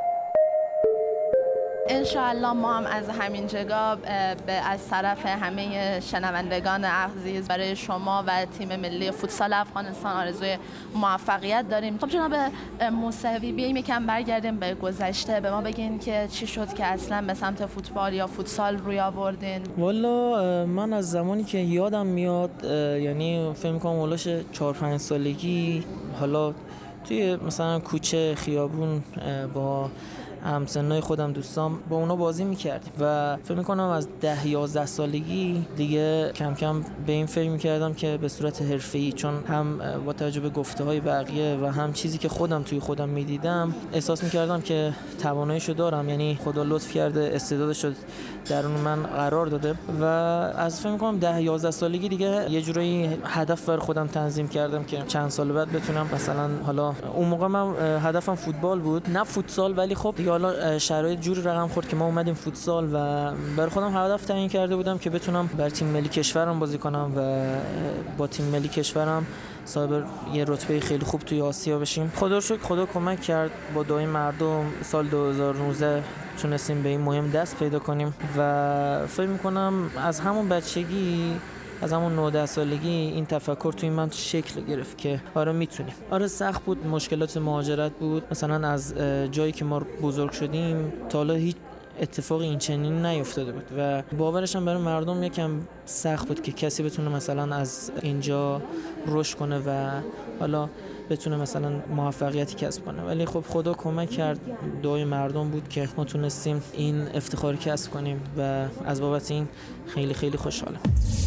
انشاءالله ما هم از همین جگاه از طرف همه شنوندگان عزیز برای شما و تیم ملی فوتسال افغانستان آرزوی موفقیت داریم. خب جناب موسوی، بیاییم یکم برگردیم به گذشته، به ما بگین که چی شد که اصلا به سمت فوتبال یا فوتسال روی آوردین؟ والا من از زمانی که یادم میاد، یعنی فکر می‌کنم اولش 4-5 سالگی، حالا توی مثلا کوچه خیابون با همسنای خودم دوستام با اونا بازی میکردیم و فکر میکنم از 10-11 سالگی دیگه کم کم به این فکر میکردم که به صورت حرفه‌ای، چون هم با توجه به گفته های بقیه و هم چیزی که خودم توی خودم میدیدم احساس میکردم که تواناییشو دارم، یعنی خدا لطف کرده استعدادشو درون من قرار داده و از فکر میکنم 10-11 سالگی دیگه یه جورایی هدف بر خودم تنظیم کردم که چند سال بعد بتونم مثلا، حالا اون موقع من هدفم فوتبال بود نه فوتسال، ولی خب حالا شرایط جوری رقم خورد که ما اومدیم فوتسال و برای خودم هدف تعیین کرده بودم که بتونم بر تیم ملی کشورم بازی کنم و با تیم ملی کشورم صاحب یه رتبه خیلی خوب توی آسیا بشیم. خدا رو شکر خدا کمک کرد، با دعای مردم سال 2019 تونستیم به این مهم دست پیدا کنیم و فکر می‌کنم از همون بچگی، از همون 9-10 سالگی این تفکر توی من شکل گرفت که آره میتونیم. آره سخت بود، مشکلات مهاجرت بود، مثلا از جایی که ما بزرگ شدیم تا حالا هیچ اتفاق این چنین نیفتاده بود و باورش هم برای مردم یکم سخت بود که کسی بتونه مثلا از اینجا رشد کنه و حالا بتونه مثلا موفقیتی کسب کنه، ولی خب خدا کمک کرد، دعای مردم بود که ما تونستیم این افتخار کسب کنیم و از بابت این خیلی خیلی خوشحالم.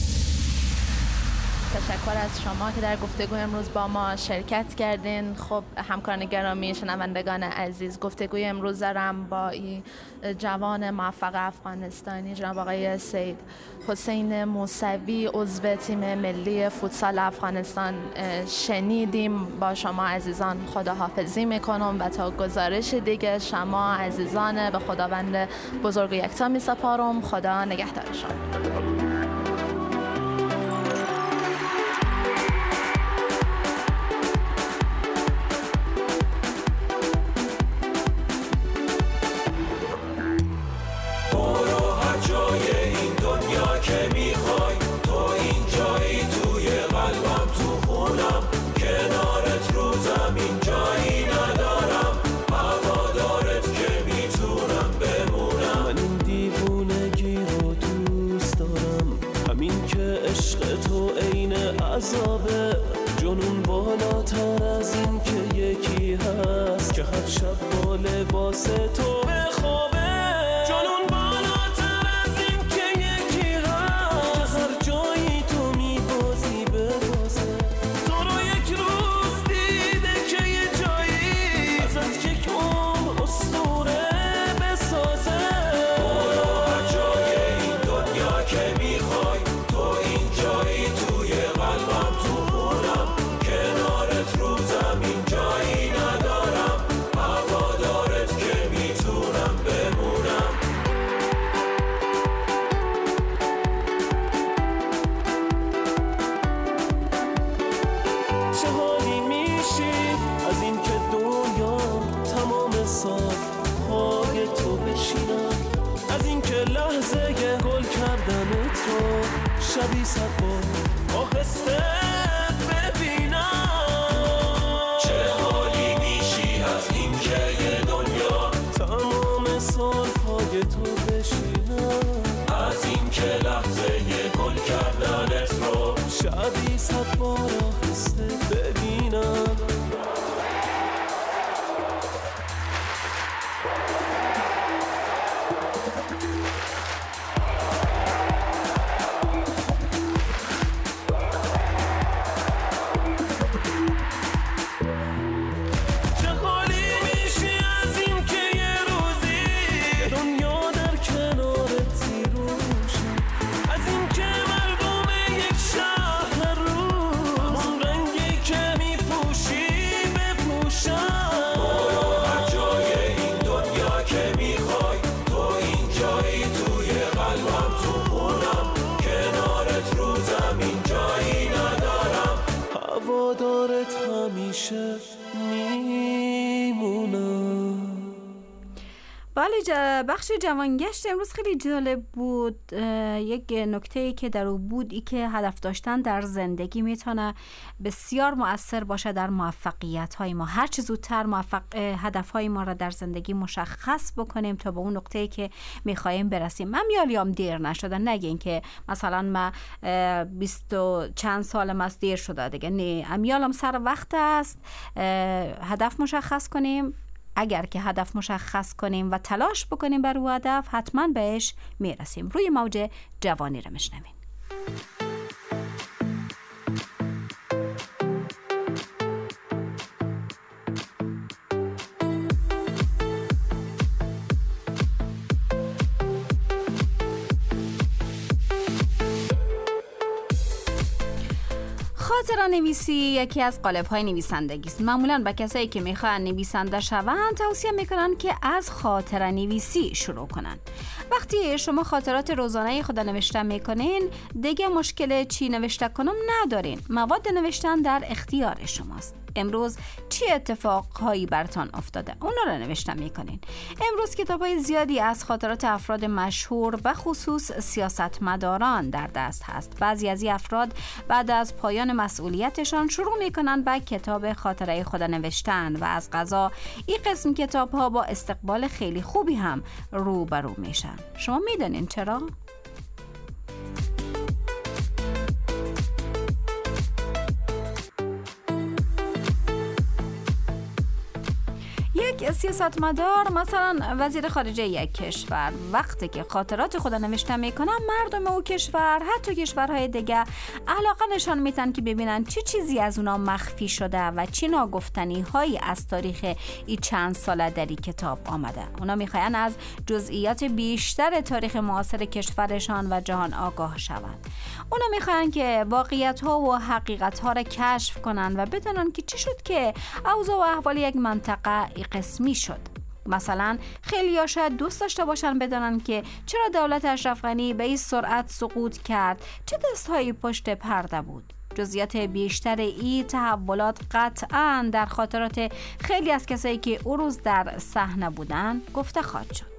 تشکر از شما که در گفتگو امروز با ما شرکت کردین. خب همکاران گرامی، شنوندگان عزیز، گفتگوی امروز دارم با این جوان موفق افغانستانی جناب آقای سید حسین موسوی، عضو تیم ملی فوتسال افغانستان شنیدیم. با شما عزیزان خداحافظی میکنم و تا گزارش دیگه شما عزیزان به خداوند بزرگ و یکتا میسپارم. خدا نگهدارشان. عذابه، جنون بالاتر از این که یکی هست که هر شب با لباس تو بخوابه. جنون بالاتر از این که یکی هست که هر جایی تو میبازی ببازه. تو رو یک روز دیده که یه جایی ازت یک عمر اسطوره بسازه. برو هر جای این دنیا که میخوای، تو این جایی توی قلبم، تو خونم، کنارت رو زمین جایی ندارم، هوادارت که میتونم بمونم. چه حالی میشی از این که دنیا تمام سالهای تو بشینم، از این که لحظه گل کردنت رو شبی صد بار آهسته ببینم. چه حالی میشی از این که یه دنیا تمام سالهای تو بشینم، از این که لحظه گل کردنت رو شبی صد بار آهسته ببینم. چه حالی میشی از این که یه روزی دنیا در کنارت زیروشی، از این که مردم یک شهر روز اون رنگی که میپوشی بپوشن. برو هر جای این دنیا که میخوای، تو این جایی توی قلبم، تو خونم، کنارت رو زمین جایی ندارم، هوادارت همیشه میمونم. بله، بخش جوانگشت امروز خیلی جالب بود. یک نکته‌ای که در او بود ای که هدف داشتن در زندگی میتونه بسیار مؤثر باشه در موفقیت‌های ما. هر چه زودتر هدف‌های ما را در زندگی مشخص بکنیم تا به اون نقطه‌ای که می‌خوایم برسیم. من میالیام دیر نشده، نگین که مثلا من 20 و چند سالم است دیر شده دیگه، نه، امیالم سر وقت است. هدف مشخص کنیم، اگر که هدف مشخص کنیم و تلاش بکنیم بر او هدف، حتما بهش میرسیم. روی موج جوانی رو میشنویم. خاطره نویسی یکی از قالب‌های نویسندگی است. معمولاً به کسایی که میخوان نویسنده شوند توصیه میکنن که از خاطره نویسی شروع کنن. وقتی شما خاطرات روزانه خود نوشته میکنین، دیگه مشکل چی نوشته کنم ندارین. مواد نوشتن در اختیار شماست. امروز چی اتفاقهایی براتون افتاده، اونا رو نوشته میکنین. امروز کتاب‌های زیادی از خاطرات افراد مشهور به خصوص سیاستمداران در دست هست. بعضی از این افراد بعد از پایان مسئولیتشان شروع میکنن به کتاب خاطره خود نوشتن و از قضا این قسم کتاب‌ها با استقبال خیلی خوبی هم روبرو میشن. شما میدونین چرا؟ یک سیاستمدار، مثلا وزیر خارجه یک کشور، وقتی که خاطرات خود نوشته میکنن، مردم او کشور، حتی کشورهای دیگه علاقه نشان میدن که ببینن چه چیزی از اونا مخفی شده و چه ناگفتنی هایی از تاریخ این چند ساله در این کتاب آمده. اونا میخواین از جزئیات بیشتر تاریخ معاصر کشورشان و جهان آگاه شوند. اونا میخواین که واقعیت ها و حقیقت ها را کشف کنن و بدونن که چی شد که اوضاع و احوال یک منطقه قسمی شد. مثلا خیلی شاید دوست داشته باشن بدانن که چرا دولت اشرف غنی به این سرعت سقوط کرد، چه دستهایی پشت پرده بود. جزئیات بیشتر این تحولات قطعاً در خاطرات خیلی از کسایی که او روز در صحنه بودن گفته خواهد شد.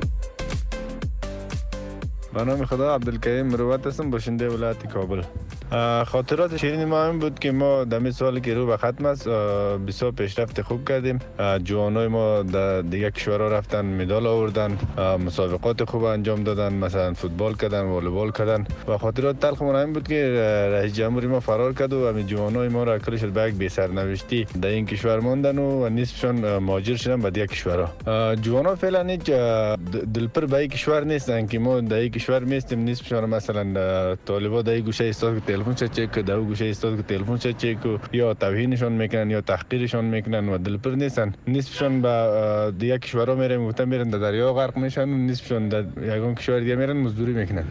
به نام خدا، عبدالکریم مروت هستم، باشنده ولایت کابل. خاطرات شیرین ما این بود که ما در سالی که رو به ختم است بسیار پیشرفت خوب کردیم. جوانای ما در یک کشورها رفتن مدال آوردن، مسابقات خوب انجام دادن، مثلا فوتبال کردن، والیبال کردن. و خاطرات تلخ ما این بود که رئیس جمهوری ما فرار کرد و همین جوانای ما را کلش به یک بی سرنوشتی در این کشور ماندن و نصفشون مهاجر شدن به دیگر کشورها. جوانا فعلا هیچ دلپر به این کشور نیستن که ما در این کشور میستیم، نصفشون مثلا طالبا در این گوشه ایستاد که تلفن چک، در اون گوشه ایستاد که تلفن چک، یا توهینشون میکنن یا تحقیرشون میکنن و دلپر نیستن. نصفشون به دیگر کشورها میرن در دریا غرق میشن و نصفشون در یگان کشور دیگه میرن مزدوری میکنن.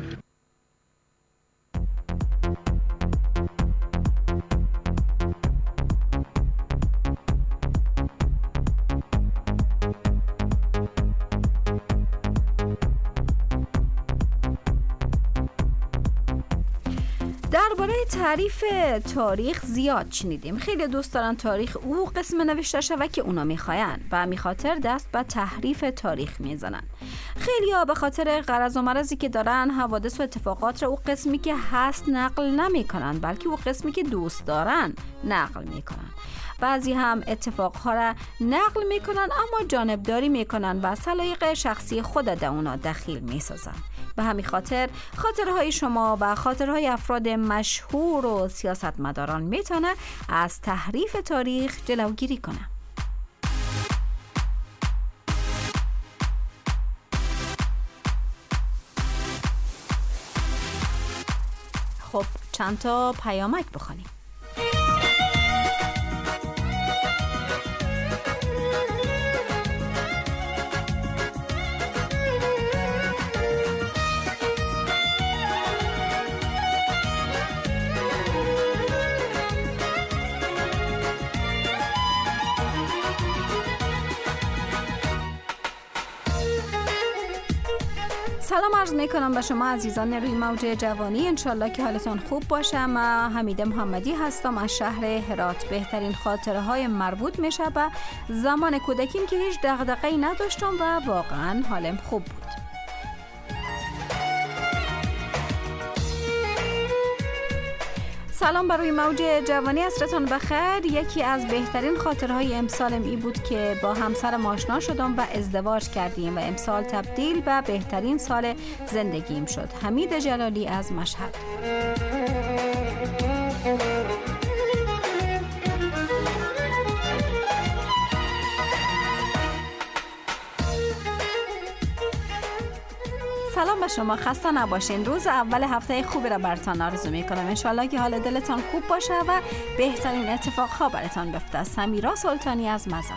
درباره تعریف تاریخ زیاد شنیدیم. خیلی دوست دارن تاریخ او قسم نوشته شود که اونا میخواین و همین خاطر دست به تحریف تاریخ میزنن. خیلی‌ها به خاطر غرض و مرضی که دارن حوادث و اتفاقات رو او قسمی که هست نقل نمیکنن، بلکه او قسمی که دوست دارن نقل میکنن. بعضی هم اتفاقها را نقل میکنن اما جانبداری میکنن و سلایق شخصی خود در اونا دخیل میسازن. به همین خاطر خاطرهای شما و خاطرهای افراد مشهور و سیاستمداران میتونه از تحریف تاریخ جلوگیری کنه. خب چند تا پیامک بخونیم. سلام عرض میکنم به شما عزیزان روی موج جوانی. انشالله که حالتون خوب باشه. من حمیده محمدی هستم از شهر هرات. بهترین خاطره های مربوط میشه به زمان کودکیم که هیچ دغدغه‌ای نداشتم و واقعا حالم خوب بود. سلام بر روی موج جوانی، عصرتان بخیر. یکی از بهترین خاطرهای امسالم ای بود که با همسرم آشنا شدم و ازدواج کردیم و امسال تبدیل به بهترین سال زندگیم شد. حمید جلالی از مشهد. سلام به شما، خسته نباشین. روز اول هفته خوبی را براتان آرزو میکنم. انشالله که حال دلتان خوب باشه و بهترین اتفاقها براتان بیفته. سمیرا سلطانی از مزار.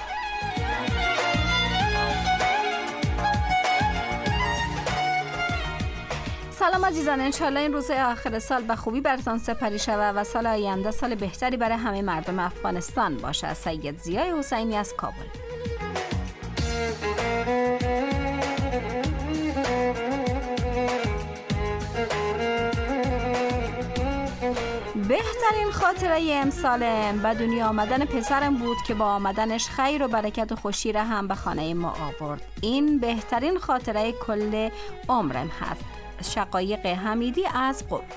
سلام عزیزان، انشالله این روز آخر سال به خوبی براتان سپری شود و سال آینده سال بهتری برای همه مردم افغانستان باشه. سید ضیای حسینی از کابل. بهترین خاطره امسالم به دنیا آمدن پسرم بود که با آمدنش خیر و برکت و خوشی را هم به خانه ما آورد. این بهترین خاطره کل عمرم هست. شقایق حمیدی از قم.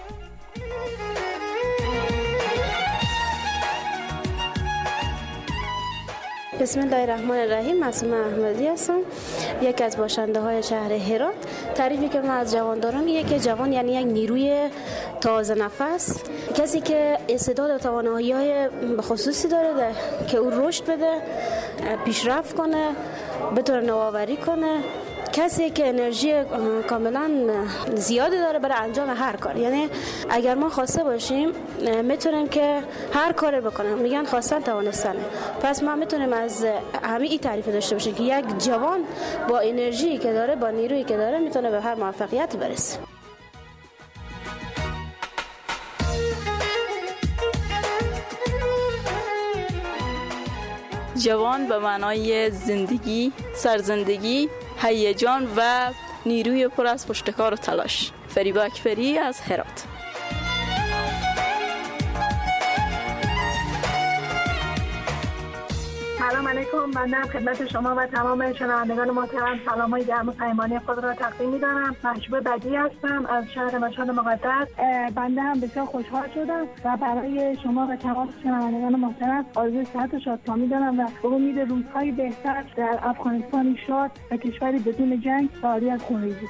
بسم الله الرحمن الرحیم. معصومه احمدی هستم، یکی از باشنده های شهر هرات. تعریفی که من از جوان دارم اینه که جوان یعنی یک نیروی تازه نفس، کسی که استعداد و توانایی‌های خصوصی داره که او رشد بده، پیشرفت کنه، بتونه نوآوری کنه، کسی که انرژی کاملا زیادی داره برای انجام هر کار. یعنی اگر ما خواسته باشیم میتونیم که هر کاری بکنیم. میگن خواستن توانستنه. پس ما میتونیم از همه این تعریف داشته باشیم که یک جوان با انرژی که داره، با نیرویی که داره، میتونه به هر موفقیت برسه. جوان به معنای زندگی، سرزندگی، هیجان و نیروی پر از پشتکار و تلاش. فریبا اکبری از هرات. سلام علیکم. بنده خدمت شما و تمام شنوندگان محترم سلام‌های گرم و صمیمانه خود را تقدیم می‌دارم. محجوب بدی هستم از شهر مشهد مقدس. بنده هم بسیار خوشحال شدم و برای شما و تمام شنوندگان محترم آرزوی صحت و شادکامی دارم و به امید روزهای بهتر در افغانستان شاد و کشوری بدون جنگ و عاری از خونریزی.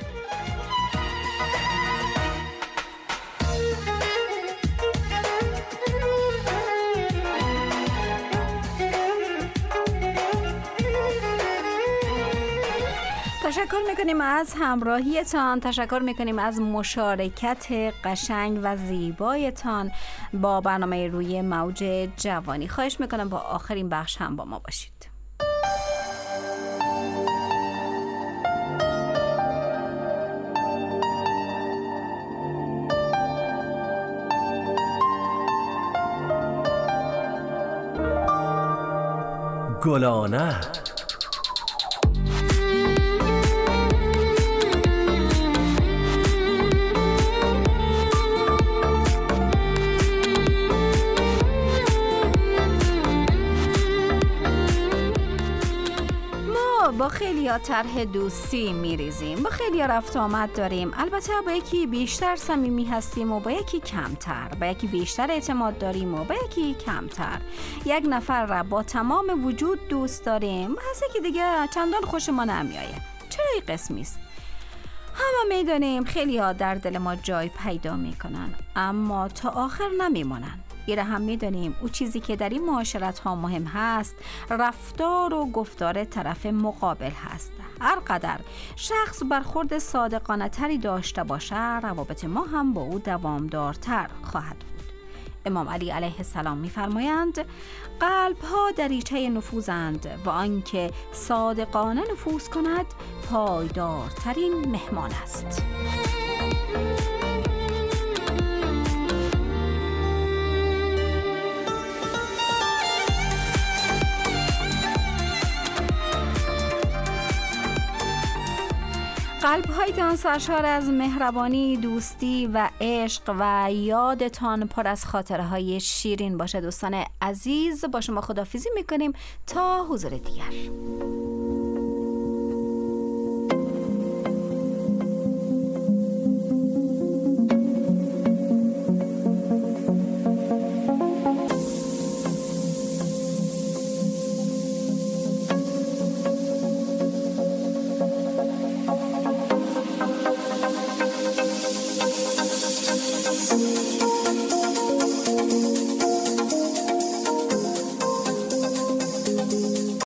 تشکر میکنیم از همراهیتان، تشکر میکنیم از مشارکت قشنگ و زیبایتان با برنامه روی موج جوانی. خواهش میکنم با آخرین بخش هم با ما باشید. گلانه با خیلی ها طرح دوستی میریزیم، با خیلی ها رفت آمد داریم، البته با یکی بیشتر صمیمی هستیم و با یکی کمتر، با یکی بیشتر اعتماد داریم و با یکی کمتر. یک نفر را با تمام وجود دوست داریم و از یکی دیگه چندان خوش ما نمیایه. چرا این قسمی است؟ همه میدونیم خیلی ها در دل ما جای پیدا میکنن اما تا آخر نمیمونن. ایره هم میدونیم او چیزی که در این معاشرت ها مهم هست رفتار و گفتار طرف مقابل هست. هر قدر شخص برخورد صادقانه تری داشته باشه روابط ما هم با او دوامدارتر خواهد بود. امام علی علیه السلام میفرمایند قلب ها دریچه نفوذند و آنکه صادقانه نفوذ کند پایدارترین مهمان است. قلب‌هایتان سرشار از مهربانی، دوستی و عشق و یادتان پر از خاطره‌های شیرین باشه. دوستان عزیز با شما خداحافظی می‌کنیم تا حضور دیگر.